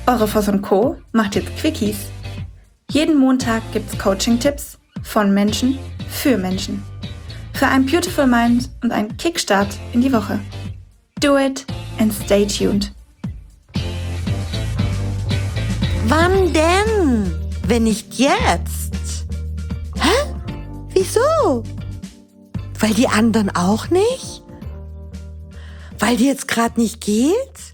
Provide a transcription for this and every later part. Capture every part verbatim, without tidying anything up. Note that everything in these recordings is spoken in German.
Eure Voss und Co. macht jetzt Quickies. Jeden Montag gibt's Coaching-Tipps von Menschen für Menschen. Für ein Beautiful Mind und einen Kickstart in die Woche. Do it and stay tuned. Wann denn? Wenn nicht jetzt? Hä? Wieso? Weil die anderen auch nicht? Weil die jetzt gerade nicht geht?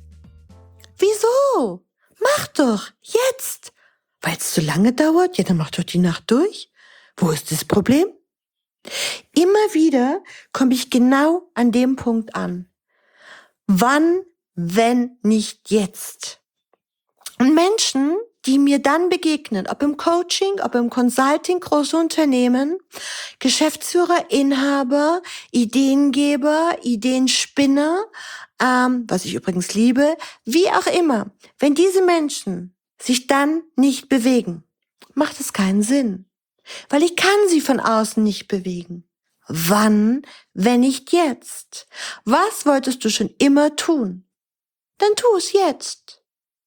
Wieso? Mach doch, jetzt. Weil es zu lange dauert? Ja, dann mach doch die Nacht durch. Wo ist das Problem? Immer wieder komme ich genau an dem Punkt an. Wann, wenn nicht jetzt? Und Menschen, die mir dann begegnen, ob im Coaching, ob im Consulting, große Unternehmen, Geschäftsführer, Inhaber, Ideengeber, Ideenspinner, ähm, was ich übrigens liebe, wie auch immer. Wenn diese Menschen sich dann nicht bewegen, macht es keinen Sinn. Weil ich kann sie von außen nicht bewegen. Wann, wenn nicht jetzt? Was wolltest du schon immer tun? Dann tu es jetzt.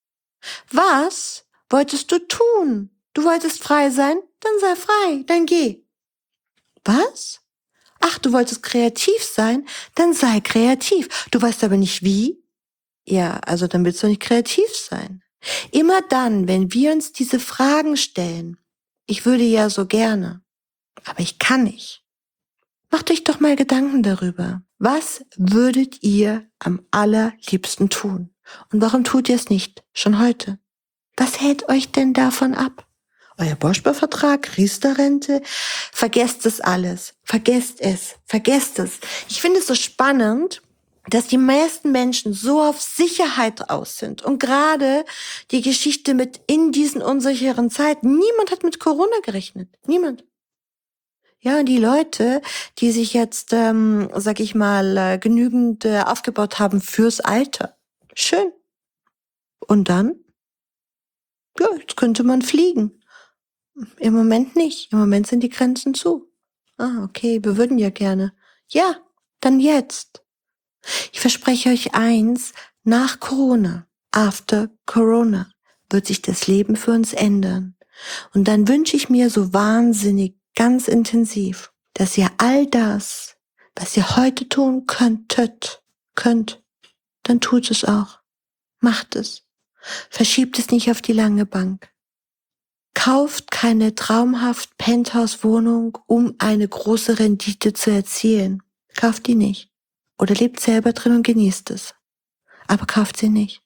Was wolltest du tun? Du wolltest frei sein? Dann sei frei, dann geh. Was? Ach, du wolltest kreativ sein? Dann sei kreativ. Du weißt aber nicht wie? Ja, also dann willst du nicht kreativ sein. Immer dann, wenn wir uns diese Fragen stellen, ich würde ja so gerne, aber ich kann nicht. Macht euch doch mal Gedanken darüber. Was würdet ihr am allerliebsten tun? Und warum tut ihr es nicht schon heute? Was hält euch denn davon ab? Euer Bausparvertrag, Riester-Rente? Vergesst es alles. Vergesst es. Vergesst es. Ich finde es so spannend, dass die meisten Menschen so auf Sicherheit aus sind. Und gerade die Geschichte mit in diesen unsicheren Zeiten. Niemand hat mit Corona gerechnet. Niemand. Ja, und die Leute, die sich jetzt, ähm, sag ich mal, äh, genügend äh, aufgebaut haben fürs Alter. Schön. Und dann? Ja, jetzt könnte man fliegen. Im Moment nicht. Im Moment sind die Grenzen zu. Ah, okay, wir würden ja gerne. Ja, dann jetzt. Ich verspreche euch eins, nach Corona, after Corona, wird sich das Leben für uns ändern. Und dann wünsche ich mir so wahnsinnig, ganz intensiv, dass ihr all das, was ihr heute tun könntet, könnt, dann tut es auch. Macht es. Verschiebt es nicht auf die lange Bank. Kauft keine traumhaft Penthouse-Wohnung, um eine große Rendite zu erzielen. Kauft die nicht. Oder lebt selber drin und genießt es. Aber kauft sie nicht.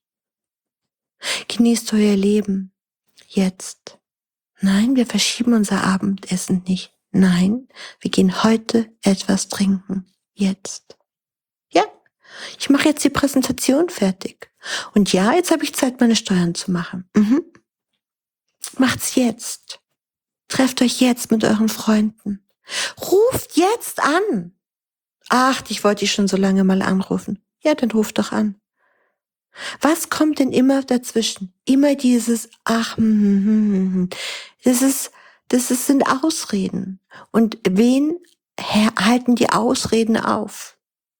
Genießt euer Leben. Jetzt. Nein, wir verschieben unser Abendessen nicht. Nein, wir gehen heute etwas trinken. Jetzt. Ja, ich mache jetzt die Präsentation fertig. Und ja, jetzt habe ich Zeit, meine Steuern zu machen. Mhm. Macht's jetzt. Trefft euch jetzt mit euren Freunden. Ruft jetzt an. Ach, ich wollte dich schon so lange mal anrufen. Ja, dann ruft doch an. Was kommt denn immer dazwischen? Immer dieses, ach, hm, hm, hm, hm. Das ist, das ist, sind Ausreden. Und wen halten die Ausreden auf?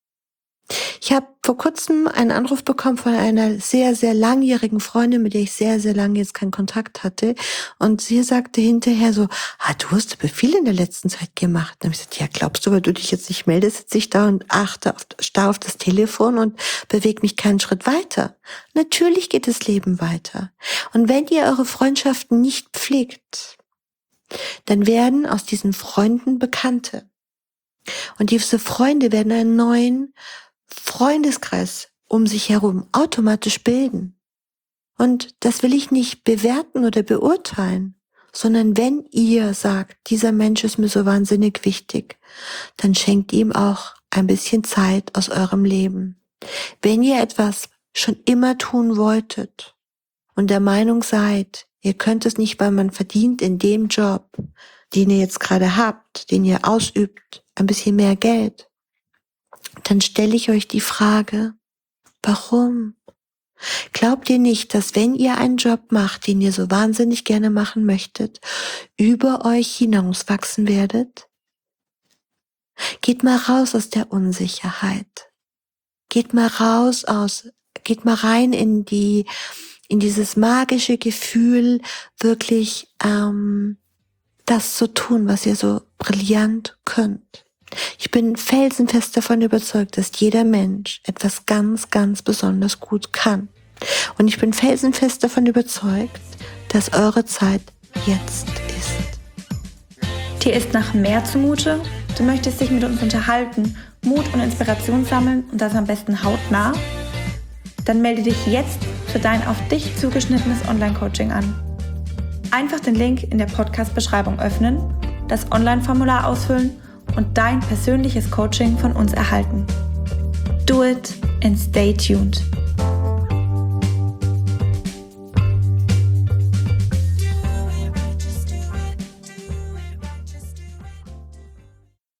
Ich habe vor kurzem einen Anruf bekommen von einer sehr, sehr langjährigen Freundin, mit der ich sehr, sehr lange jetzt keinen Kontakt hatte. Und sie sagte hinterher so, ah, du hast aber viel in der letzten Zeit gemacht. Und dann habe ich gesagt, ja, glaubst du, weil du dich jetzt nicht meldest, sitze ich da und achte auf, starr auf das Telefon und bewege mich keinen Schritt weiter. Natürlich geht das Leben weiter. Und wenn ihr eure Freundschaften nicht pflegt, dann werden aus diesen Freunden Bekannte. Und diese Freunde werden einen neuen Freundeskreis um sich herum automatisch bilden. Und das will ich nicht bewerten oder beurteilen, sondern wenn ihr sagt, dieser Mensch ist mir so wahnsinnig wichtig, dann schenkt ihm auch ein bisschen Zeit aus eurem Leben. Wenn ihr etwas schon immer tun wolltet und der Meinung seid, ihr könnt es nicht, weil man verdient in dem Job, den ihr jetzt gerade habt, den ihr ausübt, ein bisschen mehr Geld, dann stelle ich euch die Frage, warum? Glaubt ihr nicht, dass wenn ihr einen Job macht, den ihr so wahnsinnig gerne machen möchtet, über euch hinauswachsen werdet? Geht mal raus aus der Unsicherheit. Geht mal raus aus, geht mal rein in die, in dieses magische Gefühl, wirklich ähm, das zu tun, was ihr so brillant könnt. Ich bin felsenfest davon überzeugt, dass jeder Mensch etwas ganz, ganz besonders gut kann. Und ich bin felsenfest davon überzeugt, dass eure Zeit jetzt ist. Dir ist nach mehr zumute? Du möchtest dich mit uns unterhalten, Mut und Inspiration sammeln und das am besten hautnah? Dann melde dich jetzt für dein auf dich zugeschnittenes Online-Coaching an. Einfach den Link in der Podcast-Beschreibung öffnen, das Online-Formular ausfüllen und dein persönliches Coaching von uns erhalten. Do it and stay tuned.